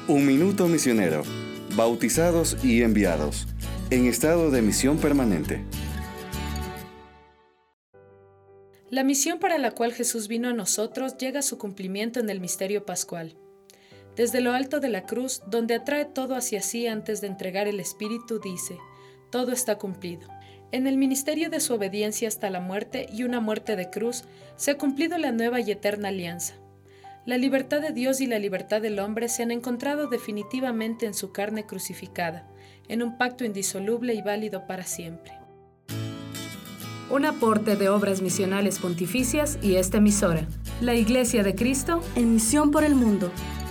Un minuto misionero. Bautizados y enviados. En estado de misión permanente. La misión para la cual Jesús vino a nosotros llega a su cumplimiento en el misterio pascual. Desde lo alto de la cruz, donde atrae todo hacia sí antes de entregar el Espíritu, dice: todo está cumplido. En el ministerio de su obediencia hasta la muerte y una muerte de cruz, se ha cumplido la nueva y eterna alianza. La libertad de Dios y la libertad del hombre se han encontrado definitivamente en su carne crucificada, en un pacto indisoluble y válido para siempre. Un aporte de Obras Misionales Pontificias y esta emisora, la Iglesia de Cristo, en misión por el mundo.